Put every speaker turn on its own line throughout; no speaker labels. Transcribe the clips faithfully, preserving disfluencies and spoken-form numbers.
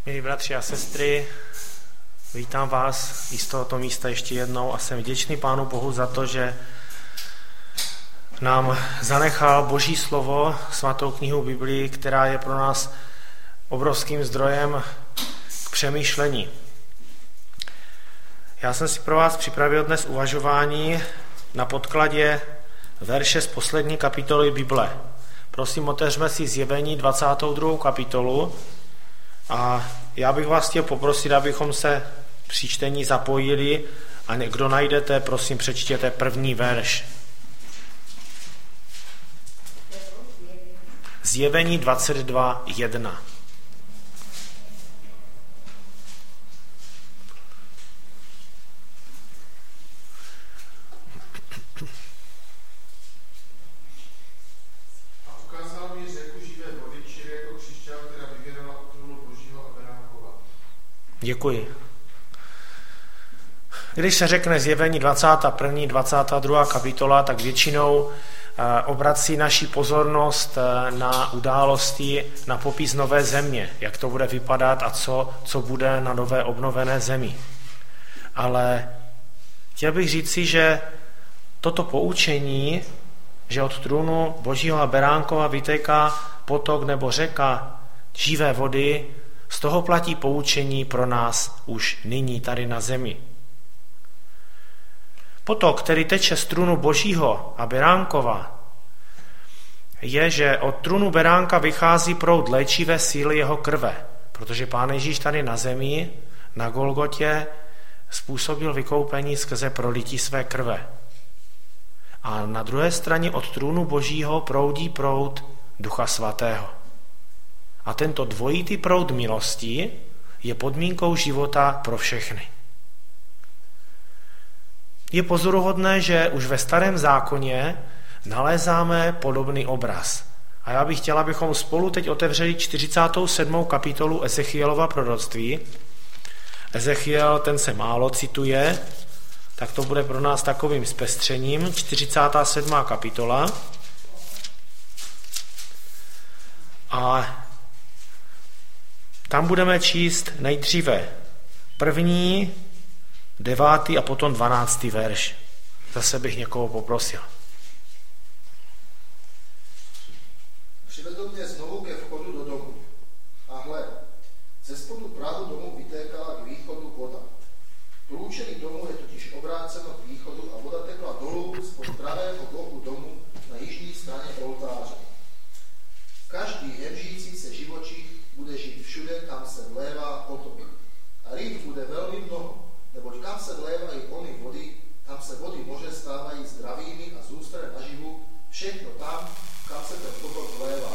Milí bratři a sestry, vítám vás i z tohoto místa ještě jednou a jsem vděčný Pánu Bohu za to, že nám zanechal Boží slovo, svatou knihu Biblii, která je pro nás obrovským zdrojem k přemýšlení. Já jsem si pro vás připravil dnes uvažování na podkladě verše z poslední kapitoly Bible. Prosím, otevřme si Zjevení dvacátou druhou kapitolu a já bych vás chtěl poprosit, abychom se při čtení zapojili a kdo najdete, prosím, přečtěte první verš. Zjevení dvacet dva jedna. Děkuji. Když se řekne Zjevení dvacátá první, dvacátá druhá kapitola, tak většinou obrací naši pozornost na události, na popis nové země, jak to bude vypadat a co, co bude na nové obnovené zemi. Ale chtěl bych říci, že toto poučení, že od trůnu Božího a Beránkova vytéká potok nebo řeka živé vody, z toho platí poučení pro nás už nyní tady na zemi. Potok, který teče z trůnu Božího a Beránkova, je, že od trůnu Beránka vychází proud léčivé síly jeho krve, protože Pán Ježíš tady na zemi, na Golgotě, způsobil vykoupení skrze prolití své krve. A na druhé straně od trůnu Božího proudí proud Ducha Svatého. A tento dvojitý proud milosti je podmínkou života pro všechny. Je pozoruhodné, že už ve Starém zákoně nalézáme podobný obraz. A já bych chtěla, abychom spolu teď otevřeli čtyřicátou sedmou kapitolu Ezechielova proroctví. Ezechiel, ten se málo cituje, tak to bude pro nás takovým zpestřením. čtyřicátá sedmá kapitola. A tam budeme číst nejdříve první, devátý a potom dvanáctý verš. Zase bych někoho poprosil.
Přivedl mě znovu ke vchodu do domu. A hle, ze spodu prahu domu vytékala k východu voda. Průčelí domu je totiž obráceno k východu a voda tekla dolů spod pravého boku domu na jižní straně oltáře. Každý hemžící se živočich bude žít všude, kam se vlévá potok. A ryb bude velmi mnoho, neboť kam se vlévají ony vody, tam se vody moře stávají zdravými a zůstane naživu všechno tam, kam se ten potok vlévá.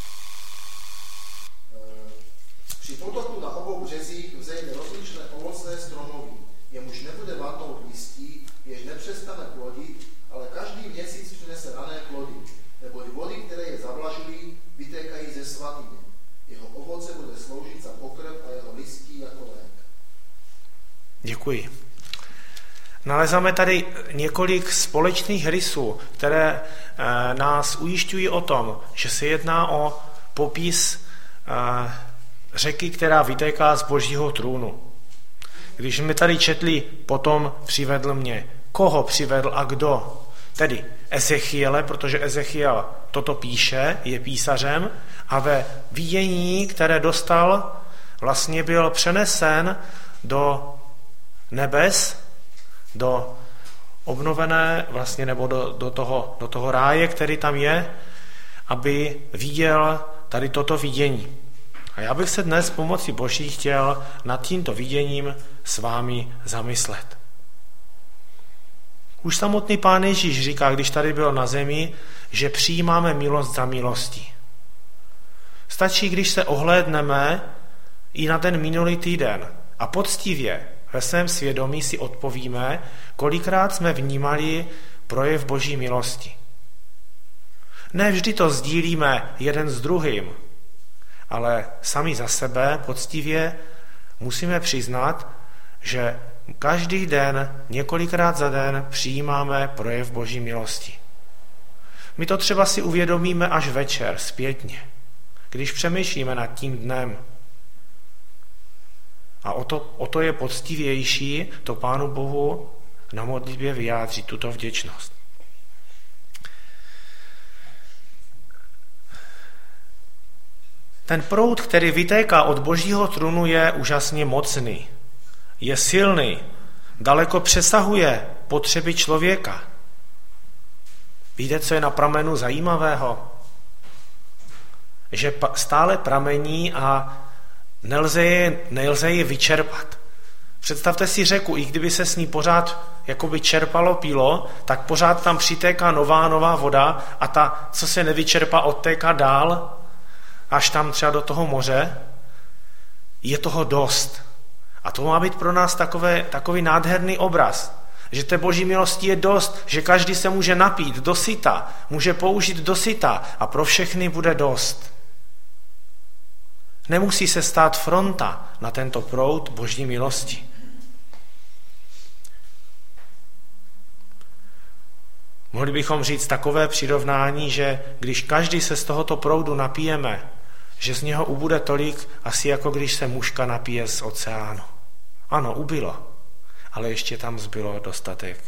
E, při potoku na obou březích vzejde rozličné ovocné stromoví, jemuž nebude vadnout listí, jež nepřestane plodit, ale každý měsíc přinese rané plody, neboť vody, které je zavlažují, vytékají ze svatyně. Jeho ovoce bude sloužit za pokrm a jeho listí jako lék.
Děkuji. Nalezáme tady několik společných rysů, které e, nás ujišťují o tom, že se jedná o popis e, řeky, která vytéká z Božího trůnu. Když jsme tady četli, potom přivedl mě. Koho přivedl a kdo? Tedy Ezechiele, protože Ezechiel toto píše, je písařem a ve vidění, které dostal, vlastně byl přenesen do nebes, do obnovené, vlastně nebo do, do, toho, do toho ráje, který tam je, aby viděl tady toto vidění. A já bych se dnes pomocí Boží chtěl nad tímto viděním s vámi zamyslet. Už samotný Pán Ježíš říká, když tady byl na zemi, že přijímáme milost za milostí. Stačí, když se ohlédneme i na ten minulý týden a poctivě ve svém svědomí si odpovíme, kolikrát jsme vnímali projev Boží milosti. Ne vždy to sdílíme jeden s druhým, ale sami za sebe poctivě musíme přiznat, že každý den, několikrát za den přijímáme projev Boží milosti. My to třeba si uvědomíme až večer, zpětně, když přemýšlíme nad tím dnem. A o to, o to je poctivější to Pánu Bohu na modlitbě vyjádřit tuto vděčnost. Ten proud, který vytéká od Božího trůnu, je úžasně mocný, je silný, daleko přesahuje potřeby člověka. Víte, co je na pramenu zajímavého? Že stále pramení a nelze je, nelze je vyčerpat. Představte si řeku, i kdyby se s ní pořád jakoby čerpalo pílo, tak pořád tam přitéká nová, nová voda a ta, co se nevyčerpá, odtéká dál, až tam třeba do toho moře. Je toho dost. A to má být pro nás takové, takový nádherný obraz, že té Boží milosti je dost, že každý se může napít dosyta, může použít dosyta a pro všechny bude dost. Nemusí se stát fronta na tento proud Boží milosti. Mohli bychom říct takové přirovnání, že když každý se z tohoto proudu napijeme, že z něho ubude tolik, asi jako když se muška napije z oceánu. Ano, ubylo, ale ještě tam zbylo dostatek.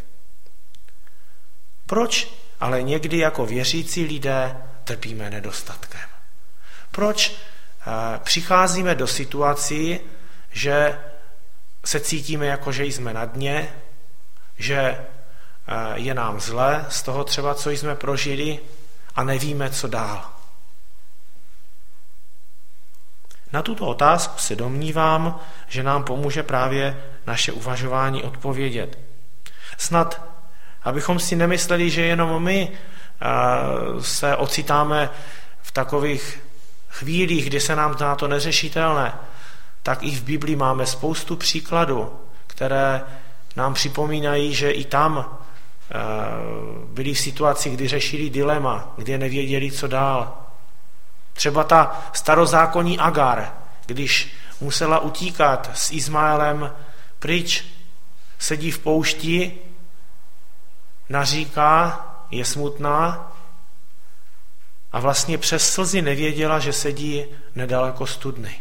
Proč ale někdy jako věřící lidé trpíme nedostatkem? Proč e, přicházíme do situací, že se cítíme jako, že jsme na dně, že e, je nám zle z toho třeba, co jsme prožili a nevíme, co dál? Na tuto otázku se domnívám, že nám pomůže právě naše uvažování odpovědět. Snad, abychom si nemysleli, že jenom my se ocitáme v takových chvílích, kdy se nám zdá to neřešitelné, tak i v Biblii máme spoustu příkladů, které nám připomínají, že i tam byli v situaci, kdy řešili dilema, kdy nevěděli, co dál. Třeba ta starozákonní Agar, když musela utíkat s Izmaelem pryč, sedí v poušti, naříká, je smutná a vlastně přes slzy nevěděla, že sedí nedaleko studny.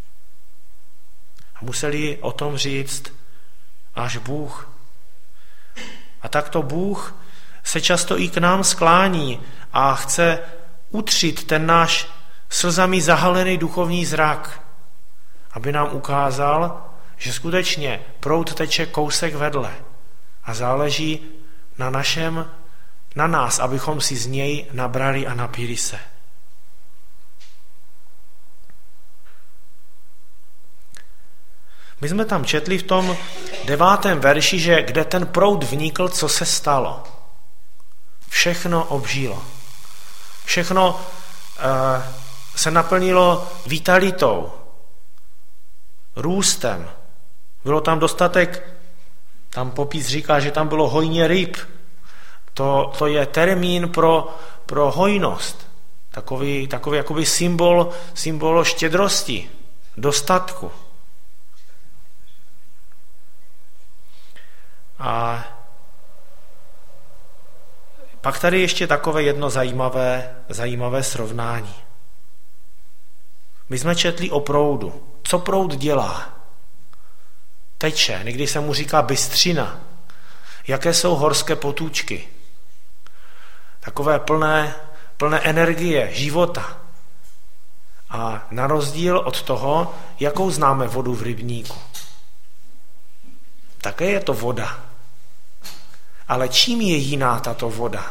A museli o tom říct až Bůh. A takto Bůh se často i k nám sklání a chce utřít ten náš slzami zahalený duchovní zrak, aby nám ukázal, že skutečně proud teče kousek vedle a záleží na našem, na nás, abychom si z něj nabrali a napili se. My jsme tam četli v tom devátém verši, že kde ten proud vnikl, co se stalo. Všechno obžilo. Všechno uh, se naplnilo vitalitou, růstem. Bylo tam dostatek, tam popis říká, že tam bylo hojně ryb. To, to je termín pro, pro hojnost. Takový, takový jakoby symbol, symbol štědrosti, dostatku. A pak tady ještě takové jedno zajímavé, zajímavé srovnání. My jsme četli o proudu. Co proud dělá? Teče, někdy se mu říká bystřina. Jaké jsou horské potůčky? Takové plné, plné energie, života. A na rozdíl od toho, jakou známe vodu v rybníku. Také je to voda. Ale čím je jiná tato voda?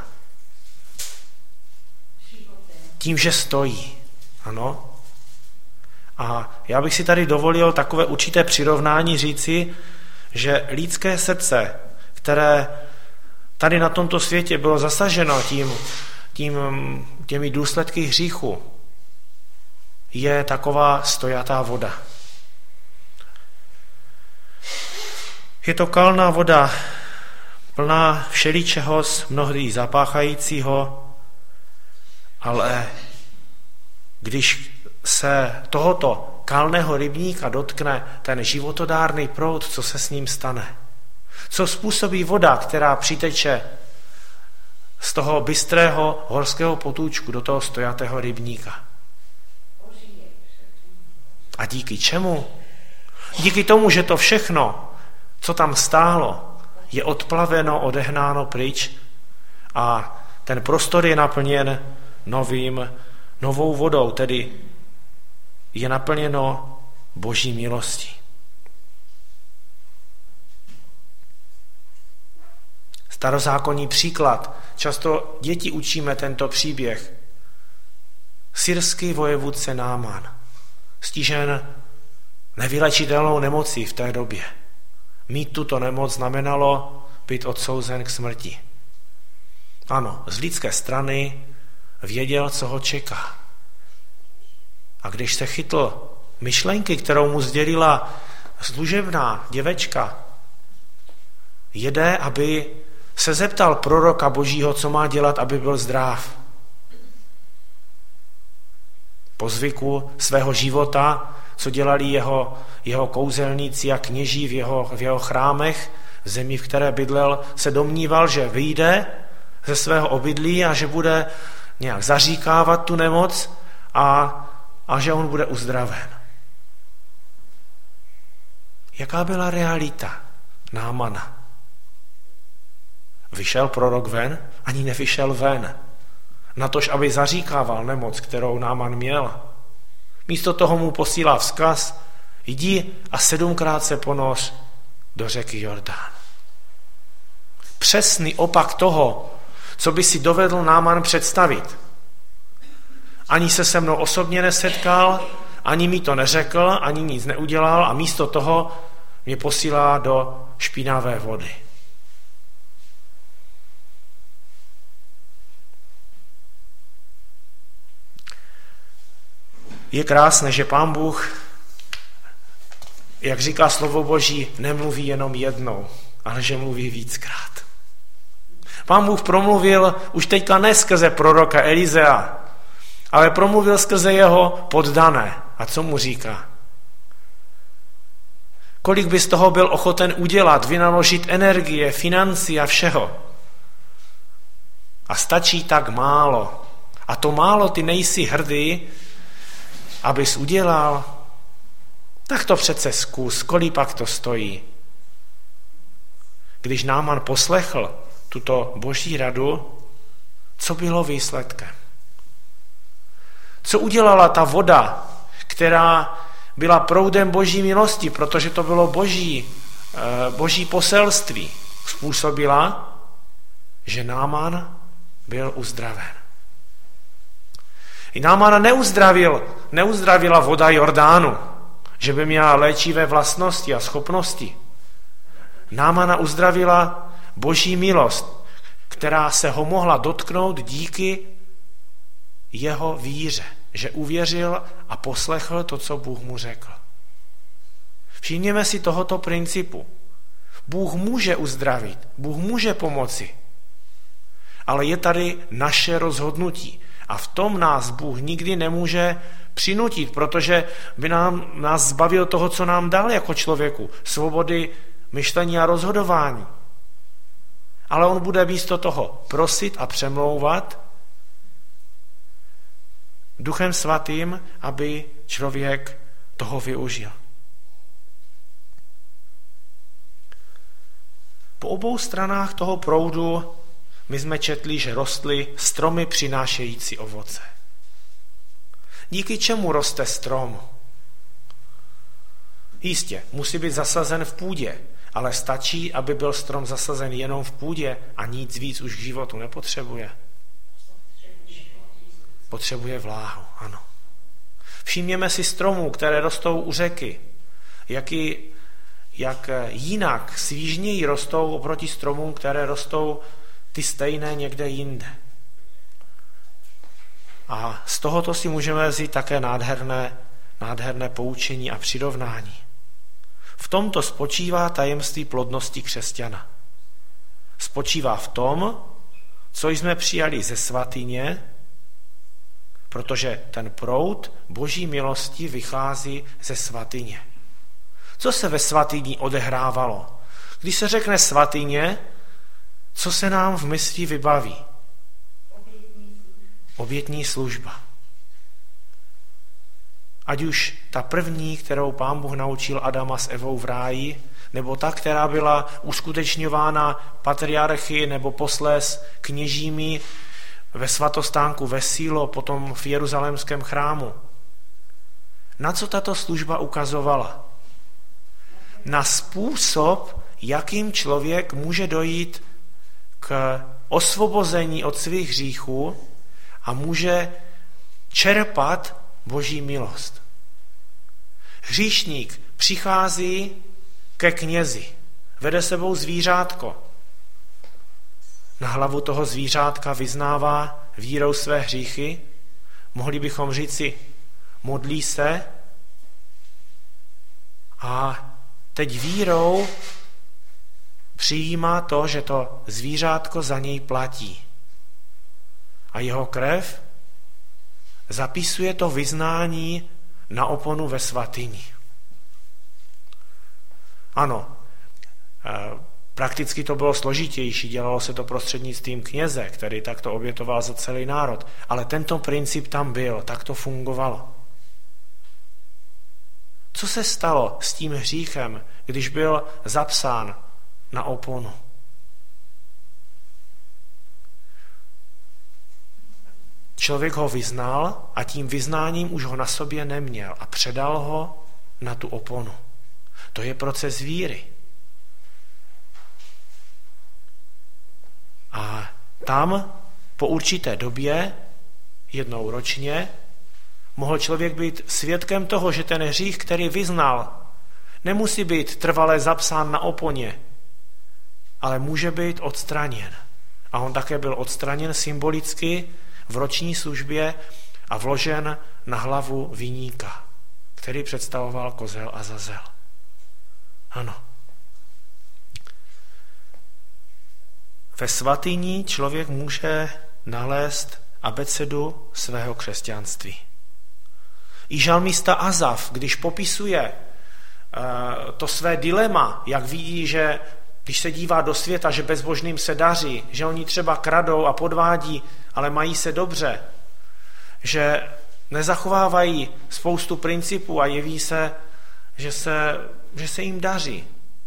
Tím, že stojí. Ano? A já bych si tady dovolil takové určité přirovnání říci, že lidské srdce, které tady na tomto světě bylo zasaženo tím, tím, těmi důsledky hříchu, je taková stojatá voda. Je to kalná voda, plná všeličeho, mnohdy zapáchajícího, ale když se tohoto kalného rybníka dotkne ten životodárný proud, co se s ním stane? Co způsobí voda, která přiteče z toho bystrého horského potůčku do toho stojatého rybníka? A díky čemu? Díky tomu, že to všechno, co tam stálo, je odplaveno, odehnáno pryč a ten prostor je naplněn novým, novou vodou, tedy je naplněno Boží milostí. Starozákonní příklad. Často děti učíme tento příběh. Syrský vojevůdce Náman, stižen nevylečitelnou nemocí v té době. Mít tuto nemoc znamenalo být odsouzen k smrti. Ano, z lidské strany věděl, co ho čeká. A když se chytl myšlenky, kterou mu sdělila služebná děvečka, jede, aby se zeptal proroka Božího, co má dělat, aby byl zdrav. Po zvyku svého života, co dělali jeho, jeho kouzelníci a kněží v jeho, v jeho chrámech, v zemi, v které bydlel, se domníval, že vyjde ze svého obydlí a že bude nějak zaříkávat tu nemoc a, a že on bude uzdraven. Jaká byla realita Námana? Vyšel prorok ven? Ani nevyšel ven. Natož, aby zaříkával nemoc, kterou Náman měl. Místo toho mu posílá vzkaz, jdi a sedmkrát se ponoř do řeky Jordán. Přesný opak toho, co by si dovedl Náman představit. Ani se se mnou osobně nesetkal, ani mi to neřekl, ani nic neudělal a místo toho mě posílá do špinavé vody. Je krásné, že Pán Bůh, jak říká slovo Boží, nemluví jenom jednou, ale že mluví víckrát. Pán Bůh promluvil už teďka ne skrze proroka Elizea, ale promluvil skrze jeho poddané. A co mu říká? Kolik by z toho byl ochoten udělat, vynaložit energie, financí a všeho? A stačí tak málo. A to málo ty nejsi hrdý, abys udělal, tak to přece zkus, kolik pak to stojí. Když Náman poslechl tuto Boží radu, co bylo výsledkem? Co udělala ta voda, která byla proudem Boží milosti, protože to bylo Boží, Boží poselství, způsobila, že Náman byl uzdraven. I Námana neuzdravil, neuzdravila voda Jordánu, že by měla léčivé vlastnosti a schopnosti. Námana uzdravila Boží milost, která se ho mohla dotknout díky jeho víře, že uvěřil a poslechl to, co Bůh mu řekl. Všimněme si tohoto principu. Bůh může uzdravit, Bůh může pomoci, ale je tady naše rozhodnutí. A v tom nás Bůh nikdy nemůže přinutit, protože by nám, nás zbavil toho, co nám dal jako člověku. Svobody myšlení a rozhodování. Ale on bude místo toho prosit a přemlouvat Duchem Svatým, aby člověk toho využil. Po obou stranách toho proudu my jsme četli, že rostly stromy přinášející ovoce. Díky čemu roste strom? Jistě, musí být zasazen v půdě, ale stačí, aby byl strom zasazen jenom v půdě a nic víc už k životu nepotřebuje. Potřebuje vláhu, ano. Všimněme si stromů, které rostou u řeky. Jaký, jak jinak svížněji rostou oproti stromům, které rostou ty stejné někde jinde. A z tohoto si můžeme vzít také nádherné, nádherné poučení a přirovnání. V tomto spočívá tajemství plodnosti křesťana. Spočívá v tom, co jsme přijali ze svatyně, protože ten proud Boží milosti vychází ze svatyně. Co se ve svatyni odehrávalo? Když se řekne svatyně, co se nám v mysli vybaví? Obětní služba. Ať už ta první, kterou Pán Bůh naučil Adama s Evou v ráji, nebo ta, která byla uskutečňována patriarchy nebo posléz kněžími ve svatostánku ve Sílo, potom v jeruzalémském chrámu. Na co tato služba ukazovala? Na způsob, jakým člověk může dojít k osvobození od svých hříchů a může čerpat Boží milost. Hříšník přichází ke knězi, vede sebou zvířátko. Na hlavu toho zvířátka vyznává vírou své hříchy. Mohli bychom říci, modlí se a teď vírou přijímá to, že to zvířátko za něj platí. A jeho krev zapisuje to vyznání na oponu ve svatyni. Ano, prakticky to bylo složitější, dělalo se to prostřednictvím kněze, který takto obětoval za celý národ, ale tento princip tam byl, tak to fungovalo. Co se stalo s tím hříchem, když byl zapsán na oponu? Člověk ho vyznal a tím vyznáním už ho na sobě neměl a předal ho na tu oponu. To je proces víry. A tam po určité době, jednou ročně, mohl člověk být svědkem toho, že ten hřích, který vyznal, nemusí být trvale zapsán na oponě, ale může být odstraněn. A on také byl odstraněn symbolicky v roční službě a vložen na hlavu viníka, který představoval kozel Azazel. Ano. Ve svatyni člověk může nalézt abecedu svého křesťanství. I žalmista Azaf, když popisuje uh, to své dilema, jak vidí, že když se dívá do světa, že bezbožným se daří, že oni třeba kradou a podvádí, ale mají se dobře, že nezachovávají spoustu principů a jeví se, že se, že se jim daří.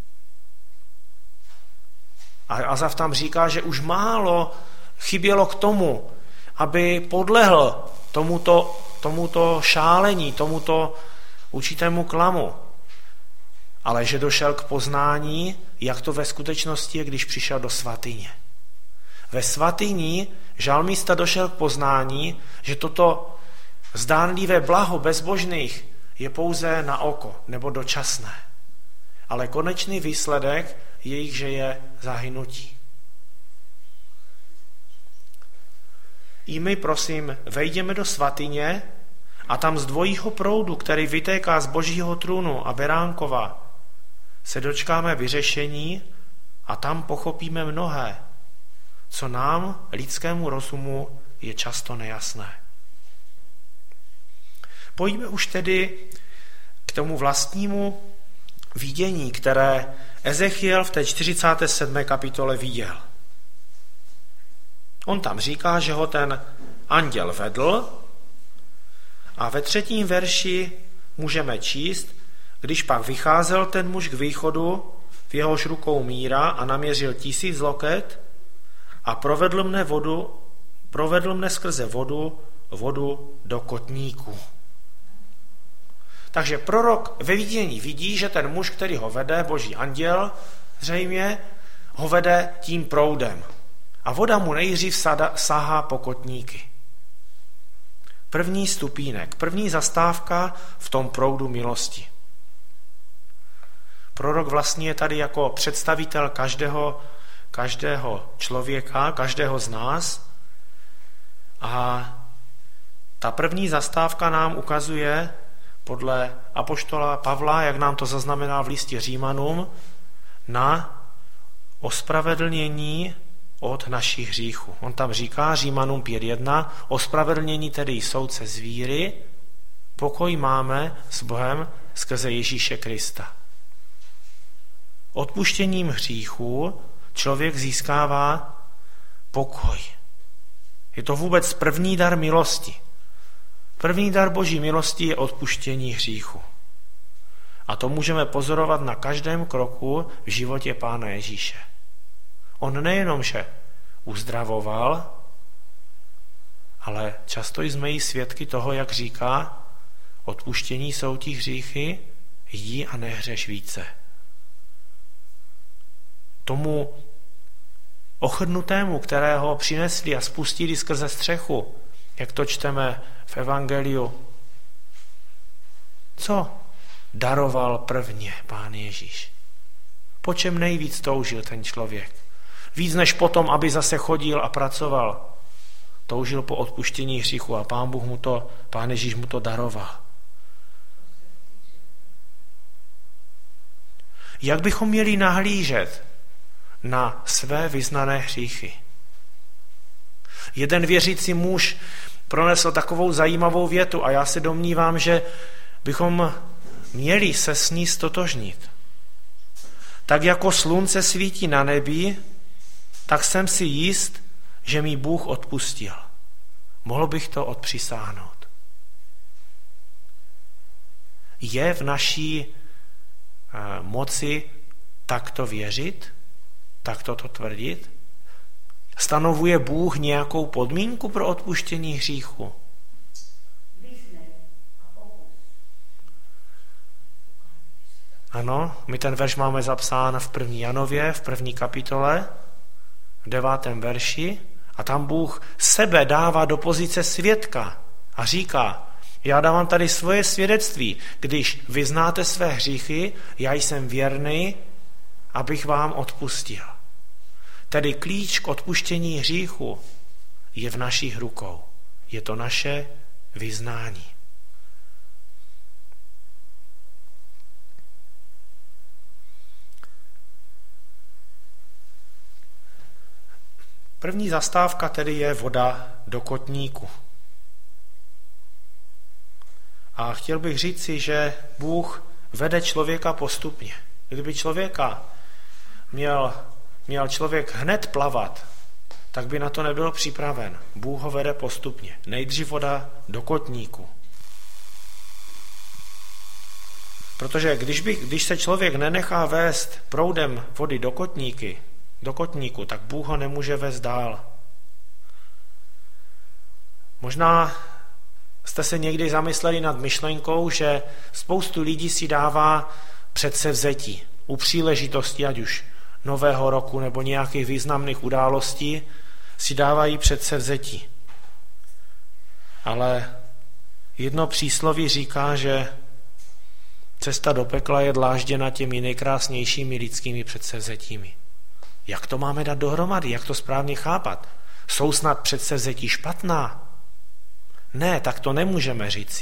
A Azaf tam říká, že už málo chybělo k tomu, aby podlehl tomuto, tomuto šálení, tomuto určitému klamu. Ale že došel k poznání, jak to ve skutečnosti je, když přišel do svatyně. Ve svatyni žalmista došel k poznání, že toto zdánlivé blaho bezbožných je pouze na oko nebo dočasné. Ale konečný výsledek jejich, že je zahynutí. I my, prosím, vejdeme do svatyně a tam z dvojího proudu, který vytéká z Božího trůnu a Beránkova, se dočkáme vyřešení a tam pochopíme mnohé, co nám, lidskému rozumu, je často nejasné. Pojďme už tedy k tomu vlastnímu vidění, které Ezechiel v té čtyřicáté sedmé kapitole viděl. On tam říká, že ho ten anděl vedl a ve třetím verši můžeme číst, když pak vycházel ten muž k východu, v jehož rukou míra a naměřil tisíc loket a provedl mne vodu, provedl mne skrze vodu, vodu do kotníku. Takže prorok ve vidění vidí, že ten muž, který ho vede, boží anděl, zřejmě ho vede tím proudem. A voda mu nejdřív sahá po kotníky. První stupínek, první zastávka v tom proudu milosti. Prorok vlastně je tady jako představitel každého, každého člověka, každého z nás. A ta první zastávka nám ukazuje podle apoštola Pavla, jak nám to zaznamená v listě Římanům, na ospravedlnění od našich hříchů. On tam říká, Římanům pět jedna, ospravedlnění tedy jsou z víry, pokoj máme s Bohem skrze Ježíše Krista. Odpuštěním hříchů člověk získává pokoj. Je to vůbec první dar milosti. První dar Boží milosti je odpuštění hříchu. A to můžeme pozorovat na každém kroku v životě Pána Ježíše. On nejenom, že uzdravoval, ale často jsme i svědky toho, jak říká, odpuštění jsou ti hříchy, jdi a nehřeš více. Tomu ochrnutému, kterého přinesli a spustili skrze střechu, jak to čteme v evangeliu, co daroval prvně Pán Ježíš? Po čem nejvíc toužil ten člověk? Víc než potom, aby zase chodil a pracoval. Toužil po odpuštění hříchu a Pán Bůh mu to, Pán Ježíš mu to daroval. Jak bychom měli nahlížet na své vyznané hříchy? Jeden věřící muž pronesl takovou zajímavou větu a já se domnívám, že bychom měli se s ní stotožnit. Tak jako slunce svítí na nebi, tak jsem si jist, že mi Bůh odpustil. Mohl bych to odpřisáhnout. Je v naší eh, moci takto věřit, takto to tvrdit? Stanovuje Bůh nějakou podmínku pro odpuštění hříchu? Ano, my ten verš máme zapsán v první Janově, v první kapitole, v devátém verši, a tam Bůh sebe dává do pozice svědka a říká, já dávám tady svoje svědectví, když vyznáte své hříchy, já jsem věrný, abych vám odpustil. Tedy klíč k odpuštění hříchu je v našich rukou. Je to naše vyznání. První zastávka tedy je voda do kotníku. A chtěl bych říci, že Bůh vede člověka postupně. Kdyby člověka měl, měl člověk hned plavat, tak by na to nebyl připraven. Bůh ho vede postupně. Nejdřív voda do kotníku. Protože když, by, když se člověk nenechá vést proudem vody do kotníky, do kotníku, tak Bůh ho nemůže vést dál. Možná jste se někdy zamysleli nad myšlenkou, že spoustu lidí si dává předsevzetí u příležitosti, ať už nového roku nebo nějakých významných událostí, si dávají předsevzetí. Ale jedno přísloví říká, že cesta do pekla je dlážděna těmi nejkrásnějšími lidskými předsevzetími. Jak to máme dát dohromady? Jak to správně chápat? Jsou snad předsevzetí špatná? Ne, tak to nemůžeme říci.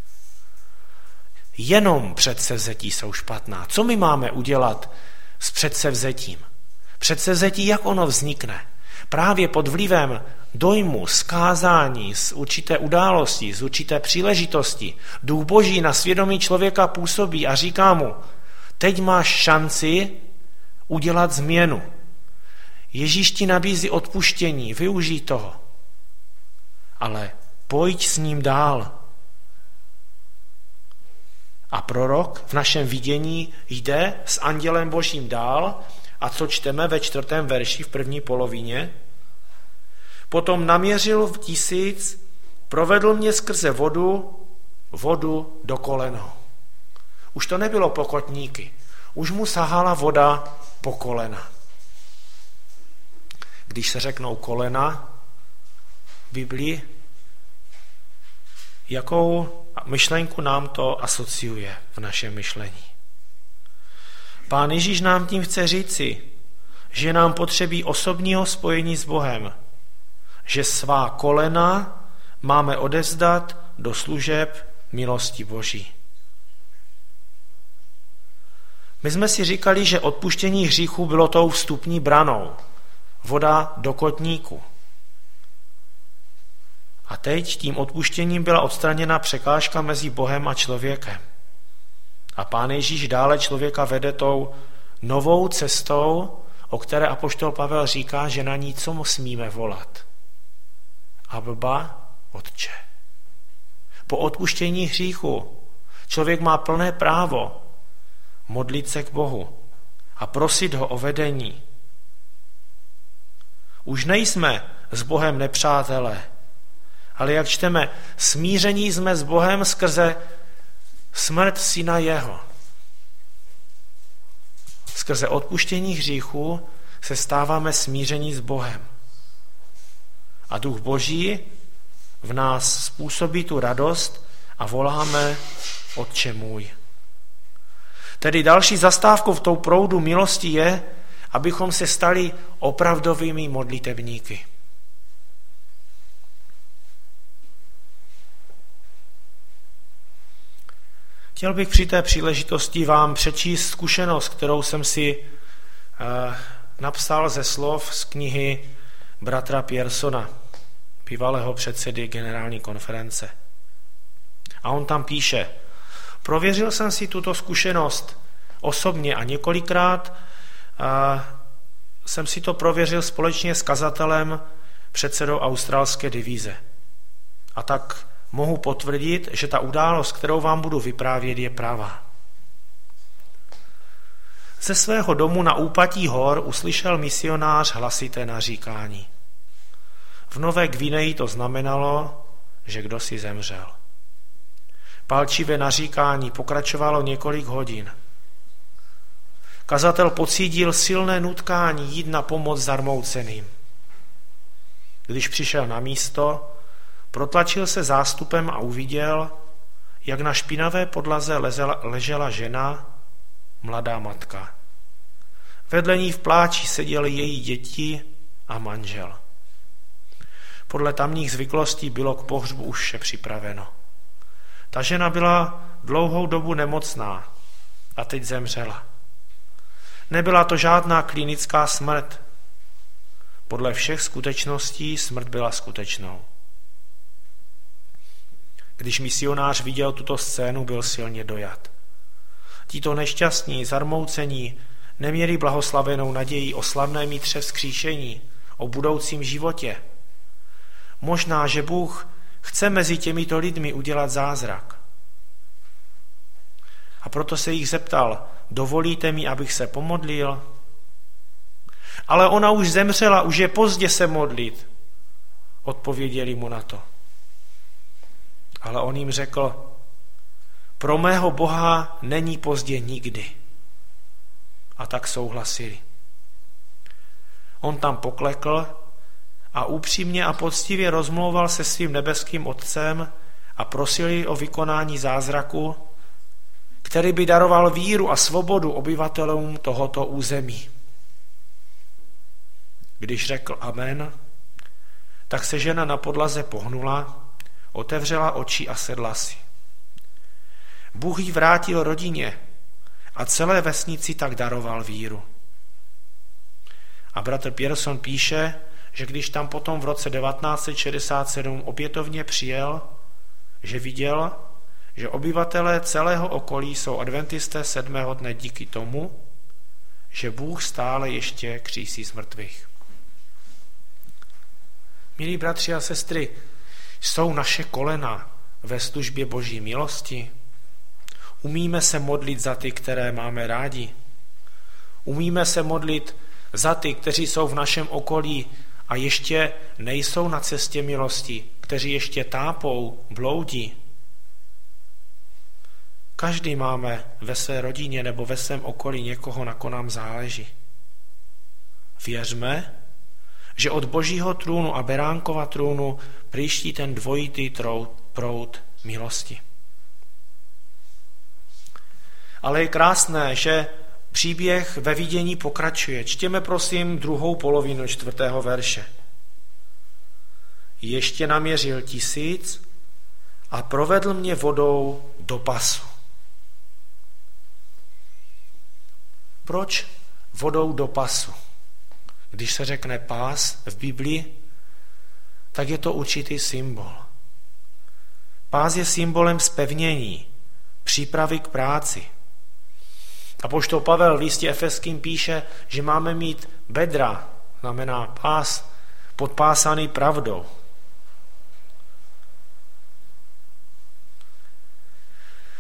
Jenom předsevzetí jsou špatná. Co my máme udělat s předsevzetím? Předsevzetí, jak ono vznikne? Právě pod vlivem dojmu, zkázání, z určité události, z určité příležitosti. Duch Boží na svědomí člověka působí a říká mu, teď máš šanci udělat změnu. Ježíš ti nabízí odpuštění, využij toho. Ale pojď s ním dál. A prorok v našem vidění jde s andělem Božím dál a co čteme ve čtvrtém verši v první polovině? Potom naměřil v tisíc, provedl mě skrze vodu, vodu do koleno. Už to nebylo po kotníky, už mu sahala voda po kolena. Když se řeknou kolena v Biblii, jakou myšlenku nám to asociuje v našem myšlení? Pán Ježíš nám tím chce říci, že nám potřebí osobního spojení s Bohem, že svá kolena máme odevzdat do služeb milosti Boží. My jsme si říkali, že odpuštění hříchu bylo tou vstupní branou, voda do kotníku. A teď tím odpuštěním byla odstraněna překážka mezi Bohem a člověkem. A Pán Ježíš dále člověka vede tou novou cestou, o které apoštol Pavel říká, že na ní co smíme volat? Abba, Otče. po odpuštění hříchu. Člověk má plné právo modlit se k Bohu a prosit ho o vedení. Už nejsme s Bohem nepřátelé, ale jak čteme, smíření jsme s Bohem skrze smrt syna jeho. Skrze odpuštění hříchu se stáváme smíření s Bohem. A Duch Boží v nás způsobí tu radost a voláme Otče můj. Tedy další zastávkou v tou proudu milosti je, abychom se stali opravdovými modlitebníky. Chtěl bych při té příležitosti vám přečíst zkušenost, kterou jsem si eh, napsal ze slov z knihy bratra Piersona, bývalého předsedy generální konference. A on tam píše: prověřil jsem si tuto zkušenost osobně a několikrát a jsem si to prověřil společně s kazatelem, předsedou australské divize. A tak mohu potvrdit, že ta událost, kterou vám budu vyprávět, je pravá. Ze svého domu na úpatí hor uslyšel misionář hlasité naříkání. V Nové Gvineji to znamenalo, že kdosi zemřel. Palčivé naříkání pokračovalo několik hodin. Kazatel pocítil silné nutkání jít na pomoc zarmouceným. Když přišel na místo, protlačil se zástupem a uviděl, jak na špinavé podlaze ležela žena, mladá matka. Vedle ní v pláči seděly její děti a manžel. Podle tamních zvyklostí bylo k pohřbu už vše připraveno. Ta žena byla dlouhou dobu nemocná a teď zemřela. Nebyla to žádná klinická smrt. Podle všech skutečností smrt byla skutečnou. Když misionář viděl tuto scénu, byl silně dojat. Tito nešťastní, zarmoucení, neměli blahoslavenou naději o slavné mítře vzkříšení, o budoucím životě. Možná, že Bůh chce mezi těmito lidmi udělat zázrak. A proto se jich zeptal: dovolíte mi, abych se pomodlil? Ale ona už zemřela, už je pozdě se modlit, odpověděli mu na to. Ale on jim řekl: pro mého Boha není pozdě nikdy. A tak souhlasili. On tam poklekl a upřímně a poctivě rozmlouval se svým nebeským Otcem a prosili o vykonání zázraku, který by daroval víru a svobodu obyvatelům tohoto území. Když řekl amen, tak se žena na podlaze pohnula, otevřela oči a sedla si. Bůh jí vrátil rodině a celé vesnici tak daroval víru. A bratr Pierson píše, že když tam potom v roce devatenáct set šedesát sedm opětovně přijel, že viděl, že obyvatelé celého okolí jsou adventisté sedmého dne díky tomu, že Bůh stále ještě křísí z mrtvých. Milí bratři a sestry, jsou naše kolena ve službě Boží milosti? Umíme se modlit za ty, které máme rádi? Umíme se modlit za ty, kteří jsou v našem okolí a ještě nejsou na cestě milosti, kteří ještě tápou, bloudí? Každý máme ve své rodině nebo ve svém okolí někoho, na koho nám záleží. Věřme, že od Božího trůnu a Beránkova trůnu příští ten dvojitý proud milosti. Ale je krásné, že příběh ve vidění pokračuje. Čtěme prosím druhou polovinu čtvrtého verše. Ještě naměřil tisíc a provedl mě vodou do pasu. Proč vodou do pasu? Když se řekne pás v Biblii, tak je to určitý symbol. Pás je symbolem zpevnění, přípravy k práci. Apoštol Pavel v listě Efeským píše, že máme mít bedra, znamená pás, podpásaný pravdou.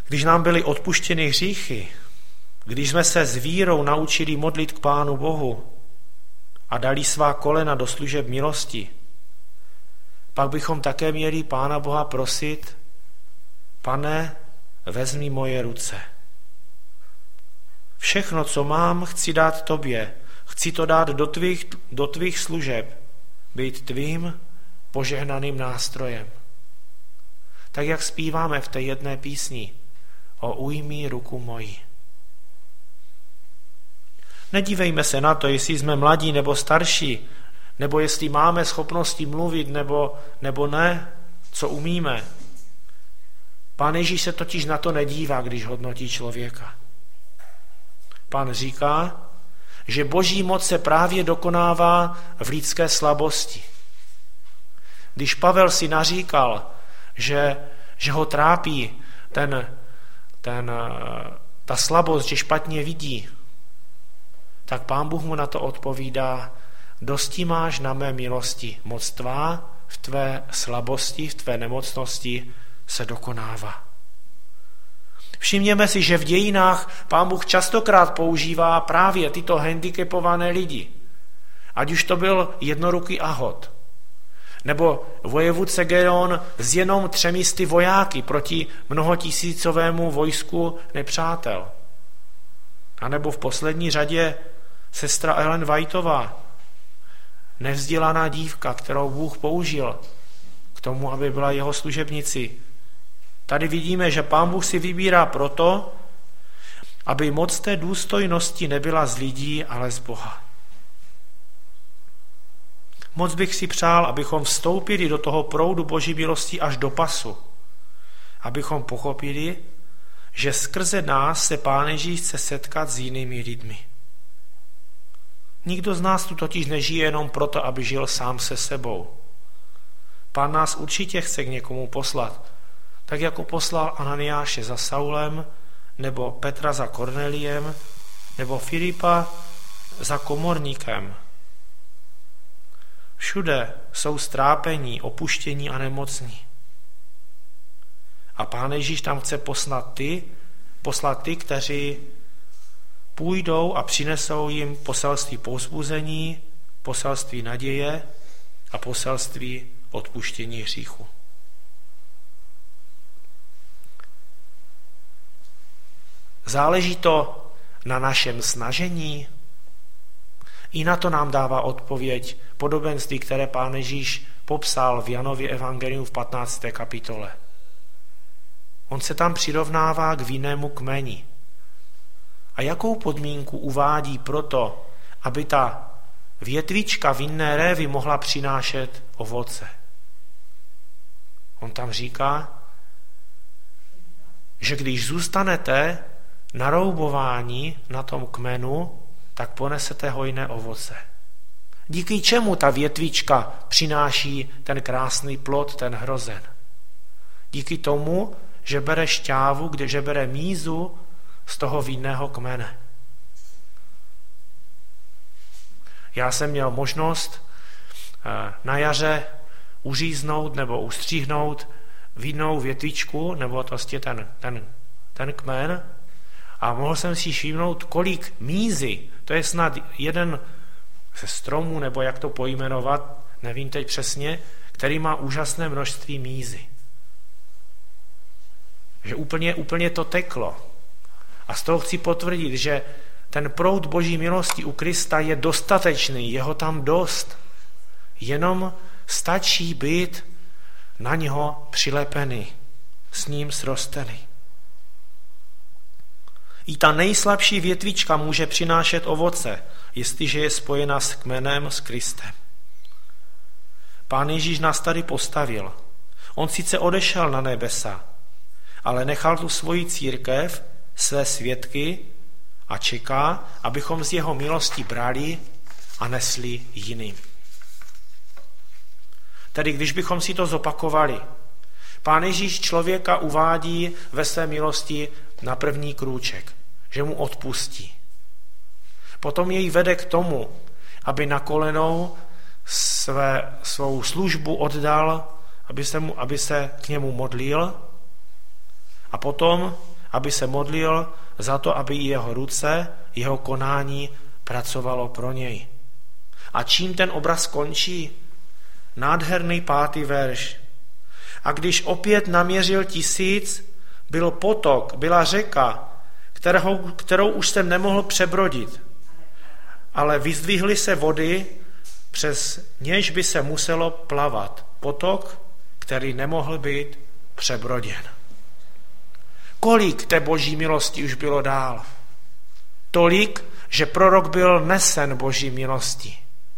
Když nám byly odpuštěny hříchy, když jsme se s vírou naučili modlit k Pánu Bohu a dali svá kolena do služeb milosti, pak bychom také měli Pána Boha prosit: Pane, vezmi moje ruce. Všechno, co mám, chci dát tobě. Chci to dát do tvých, do tvých služeb, být tvým požehnaným nástrojem. Tak, jak zpíváme v té jedné písni: O ujmi ruku moji. Nedívejme se na to, jestli jsme mladí nebo starší, nebo jestli máme schopnosti mluvit nebo, nebo ne, co umíme. Pán Ježíš se totiž na to nedívá, když hodnotí člověka. Pán říká, že boží moc se právě dokonává v lidské slabosti. Když Pavel si naříkal, že, že ho trápí ten, ten, ta slabost, že špatně vidí, tak Pán Bůh mu na to odpovídá: dosti máš na mé milosti, moc tvá v tvé slabosti, v tvé nemocnosti se dokonává. Všimněme si, že v dějinách Pán Bůh častokrát používá právě tyto handicapované lidi. Ať už to byl jednoruký Ahod, nebo vojevůdce Gedeon s jenom třemi sty vojáky proti mnohotisícovému vojsku nepřátel. A nebo v poslední řadě sestra Ellen Whiteová, nevzdělaná dívka, kterou Bůh použil k tomu, aby byla jeho služebnici. Tady vidíme, že Pán Bůh si vybírá proto, aby moc té důstojnosti nebyla z lidí, ale z Boha. Moc bych si přál, abychom vstoupili do toho proudu boží milosti až do pasu. Abychom pochopili, že skrze nás se Pán Ježíš chce setkat s jinými lidmi. Nikdo z nás tu totiž nežije jenom proto, aby žil sám se sebou. Pán nás určitě chce k někomu poslat, tak jako poslal Ananiáše za Saulem, nebo Petra za Korneliem, nebo Filipa za komorníkem. Všude jsou strápení, opuštění a nemocní. A Pán Ježíš tam chce poslat ty, poslat ty, kteří půjdou a přinesou jim poselství povzbuzení, poselství naděje a poselství odpuštění hříchu. Záleží to na našem snažení? I na to nám dává odpověď podobenství, které Pán Ježíš popsal v Janově evangeliu v patnácté kapitole. On se tam přirovnává k vinnému kmeni. A jakou podmínku uvádí proto, aby ta větvička vinné révy mohla přinášet ovoce? On tam říká, že když zůstanete naroubováni na tom kmenu, tak ponesete hojné ovoce. Díky čemu ta větvička přináší ten krásný plod, ten hrozen? Díky tomu, že bere šťávu, že bere mízu z toho vinného kmene. Já jsem měl možnost na jaře uříznout nebo ustříhnout vinnou větvičku, nebo prostě ten, ten, ten kmen, a mohl jsem si všimnout, kolik mízy, to je snad jeden ze stromů, nebo jak to pojmenovat, nevím teď přesně, který má úžasné množství mízy. Že úplně, úplně to teklo. A z toho chci potvrdit, že ten proud boží milosti u Krista je dostatečný, je ho tam dost. Jenom stačí být na něho přilepený, s ním srostený. I ta nejslabší větvička může přinášet ovoce, jestliže je spojena s kmenem, s Kristem. Pán Ježíš nás tady postavil. On sice odešel na nebesa, ale nechal tu svoji církev, své svědky a čeká, abychom z jeho milosti brali a nesli jiným. Tedy když bychom si to zopakovali, Pán Ježíš člověka uvádí ve své milosti na první krůček, že mu odpustí. Potom jej vede k tomu, aby na kolenou své, svou službu oddal, aby se, mu, aby se k němu modlil, a potom aby se modlil za to, aby jeho ruce, jeho konání pracovalo pro něj. A čím ten obraz končí? Nádherný pátý verš. A když opět naměřil tisíc, byl potok, byla řeka, kterou, kterou už jsem nemohl přebrodit. Ale vyzdvihly se vody, přes něž by se muselo plavat. Potok, který nemohl být přebroděn. Kolik té boží milosti už bylo dál? Tolik, že prorok byl nesen boží milosti.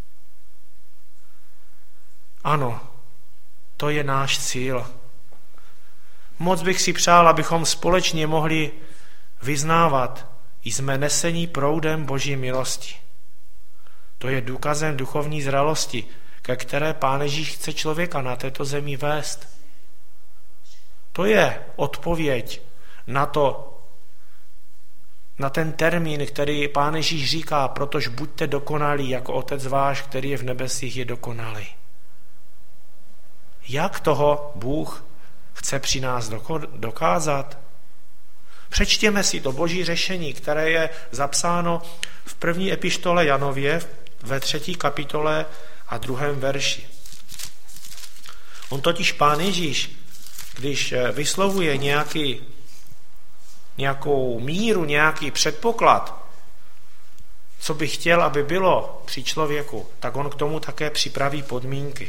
Ano, to je náš cíl. Moc bych si přál, abychom společně mohli vyznávat, jsme nesení proudem boží milosti. To je důkazem duchovní zralosti, ke které Pán Ježíš chce člověka na této zemi vést. To je odpověď na to, na ten termín, který Pán Ježíš říká, protože buďte dokonalí, jako Otec váš, který je v nebesích, je dokonalý. Jak toho Bůh chce při nás dokázat? Přečtěme si to boží řešení, které je zapsáno v první epištole Janově ve třetí kapitole a druhém verši. On totiž Pán Ježíš, když vyslovuje nějaký, nějakou míru, nějaký předpoklad, co by chtěl, aby bylo při člověku, tak on k tomu také připraví podmínky.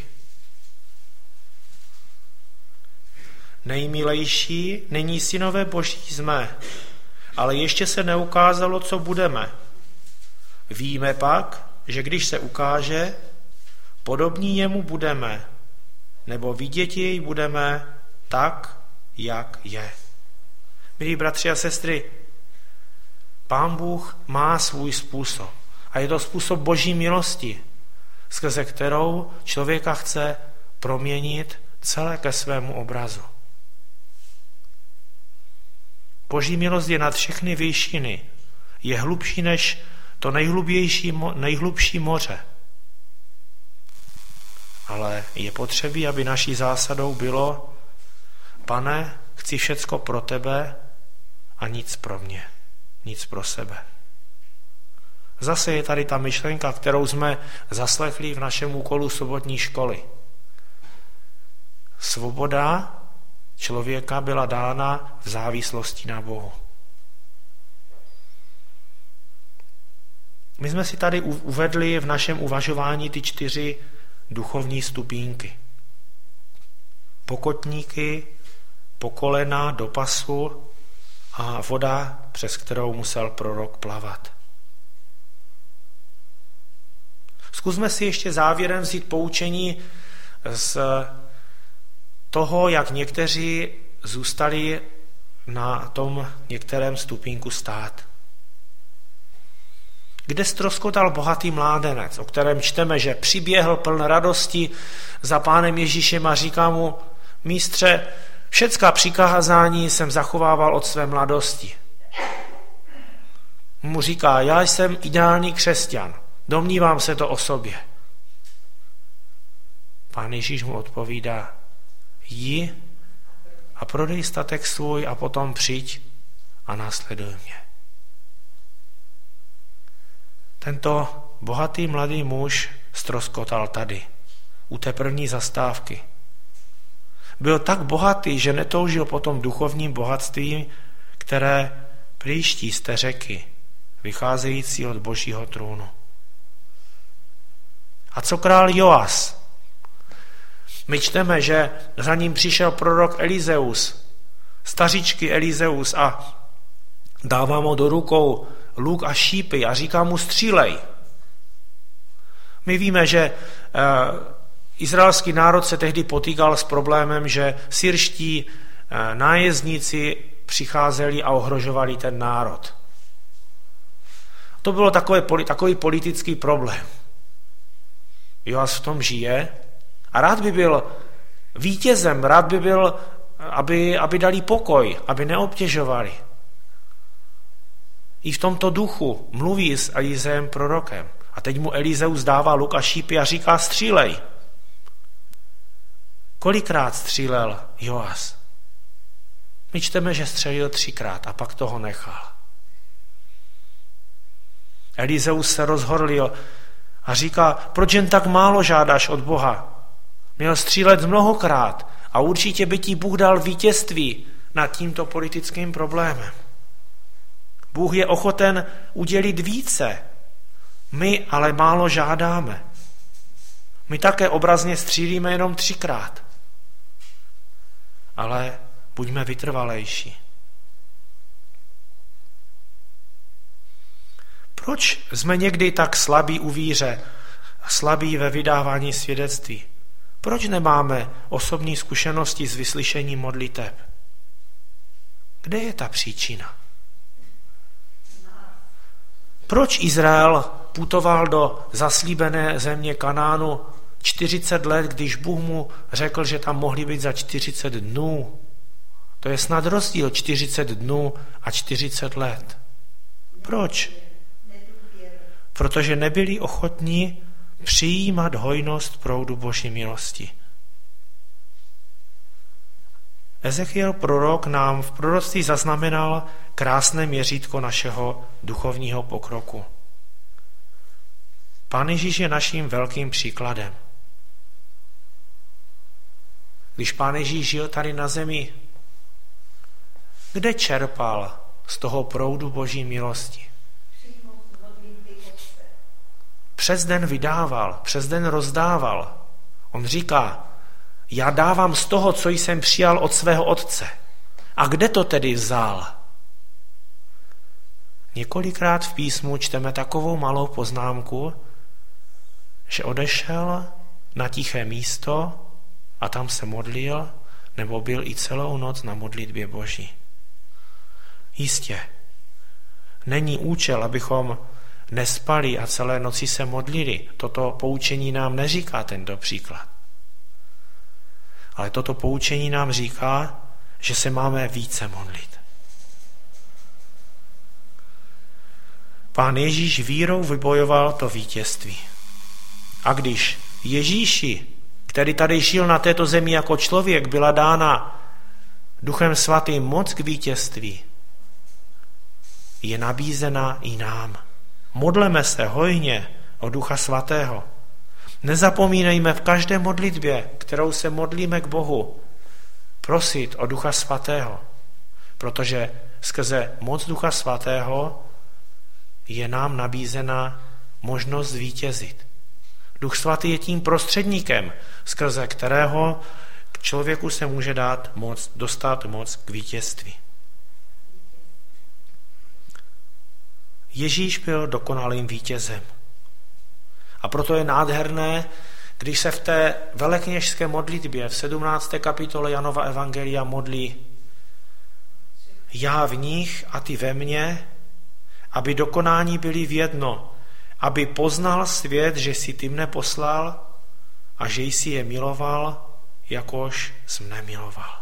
Nejmilejší, nyní synové boží jsme, ale ještě se neukázalo, co budeme. Víme pak, že když se ukáže, podobní jemu budeme, nebo vidět jej budeme tak, jak je. Milí bratři a sestry, Pán Bůh má svůj způsob. A je to způsob boží milosti, skrze kterou člověka chce proměnit celé ke svému obrazu. Boží milost je nad všechny výšiny. Je hlubší než to nejhlubější, nejhlubší moře. Ale je potřebí, aby naší zásadou bylo: Pane, chci všecko pro tebe a nic pro mě, nic pro sebe. Zase je tady ta myšlenka, kterou jsme zaslechli v našem úkolu sobotní školy. Svoboda člověka byla dána v závislosti na Bohu. My jsme si tady uvedli v našem uvažování ty čtyři duchovní stupínky. Pokotníky, pokolena do pasu a voda, přes kterou musel prorok plavat. Zkusme si ještě závěrem vzít poučení z toho, jak někteří zůstali na tom některém stupínku stát. Kde ztroskotal bohatý mládenec, o kterém čteme, že přiběhl pln radosti za Pánem Ježíšem a říká mu: Mistře, všecká přikázání jsem zachovával od své mladosti. Mu říká: já jsem ideální křesťan, domnívám se to o sobě. Pán Ježíš mu odpovídá: jdi a prodej statek svůj a potom přijď a následuj mě. Tento bohatý mladý muž ztroskotal tady, u té první zastávky. Byl tak bohatý, že netoužil po tom duchovním bohatství, které příští z té řeky, vycházející od božího trůnu. A co král Joas? My čteme, že za ním přišel prorok Elizeus, stařičky Elizeus, a dává mu do rukou luk a šípy a říká mu: střílej. My víme, že uh, izraelský národ se tehdy potýkal s problémem, že syrští uh, nájezdníci přicházeli a ohrožovali ten národ. To bylo takové, takový politický problém. Joas v tom žije a rád by byl vítězem, rád by byl, aby, aby dali pokoj, aby neobtěžovali. I v tomto duchu mluví s Elizeem prorokem. A teď mu Elizeus dává luk a šípy a říká: střílej. Kolikrát střílel Joas? My čteme, že střelil třikrát a pak toho nechal. Elizeus se rozhorlil a říká, proč jen tak málo žádáš od Boha? Měl střílet mnohokrát a určitě by ti Bůh dal vítězství nad tímto politickým problémem. Bůh je ochoten udělit více, my ale málo žádáme. My také obrazně střílíme jenom třikrát. Ale buďme vytrvalejší. Proč jsme někdy tak slabí u víře a slabí ve vydávání svědectví? Proč nemáme osobní zkušenosti s vyslyšením modliteb? Kde je ta příčina? Proč Izrael putoval do zaslíbené země Kanánu čtyřicet let, když Bůh mu řekl, že tam mohli být za čtyřicet dnů? To je snad rozdíl čtyřicet dnů a čtyřicet let. Proč? Protože nebyli ochotní přijímat hojnost proudu Boží milosti. Ezechiel prorok nám v proroctví zaznamenal krásné měřítko našeho duchovního pokroku. Pán Ježíš je naším velkým příkladem. Když Pán Ježíš žil tady na zemi, kde čerpal z toho proudu Boží milosti? Přes den vydával, přes den rozdával. On říká, já dávám z toho, co jsem přijal od svého otce. A kde to tedy vzal? Několikrát v písmu čteme takovou malou poznámku, že odešel na tiché místo a tam se modlil, nebo byl i celou noc na modlitbě Boží. Jistě, není účel, abychom nespali a celé noci se modlili. Toto poučení nám neříká tento příklad. Ale toto poučení nám říká, že se máme více modlit. Pán Ježíš vírou vybojoval to vítězství. A když Ježíši, který tady žil na této zemi jako člověk, byla dána Duchem Svatým moc k vítězství, je nabízena i nám. Modleme se hojně o Ducha Svatého. Nezapomínejme v každé modlitbě, kterou se modlíme k Bohu, prosit o Ducha Svatého, protože skrze moc Ducha Svatého je nám nabízena možnost zvítězit. Duch Svatý je tím prostředníkem, skrze kterého k člověku se může dát moc, dostat moc k vítězství. Ježíš byl dokonalým vítězem. A proto je nádherné, když se v té velekněžské modlitbě v sedmnácté kapitole Janova evangelia modlí já v nich a ty ve mně, aby dokonání byli v jedno, aby poznal svět, že jsi ty mne poslal a že jsi je miloval, jakož jsi mne miloval.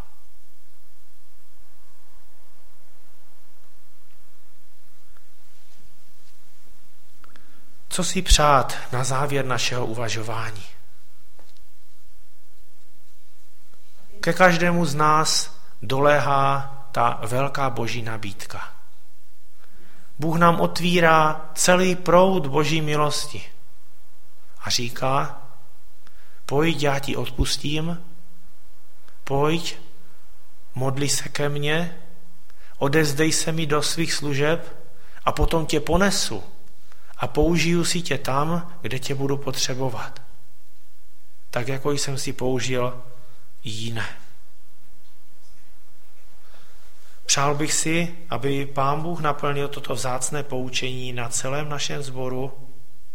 Co si přát na závěr našeho uvažování? Ke každému z nás doléhá ta velká Boží nabídka. Bůh nám otvírá celý proud Boží milosti a říká, pojď, já ti odpustím, pojď, modli se ke mně, odezdej se mi do svých služeb a potom tě ponesu a použiju si tě tam, kde tě budu potřebovat. Tak, jako jsem si použil jiné. Přál bych si, aby Pán Bůh naplnil toto vzácné poučení na celém našem sboru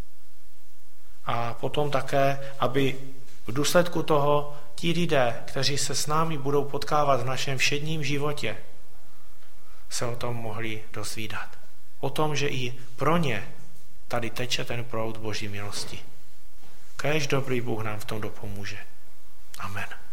a potom také, aby v důsledku toho ti lidé, kteří se s námi budou potkávat v našem všedním životě, se o tom mohli dozvídat. O tom, že i pro ně tady teče ten proud Boží milosti. Kéž dobrý Bůh nám v tom dopomůže. Amen.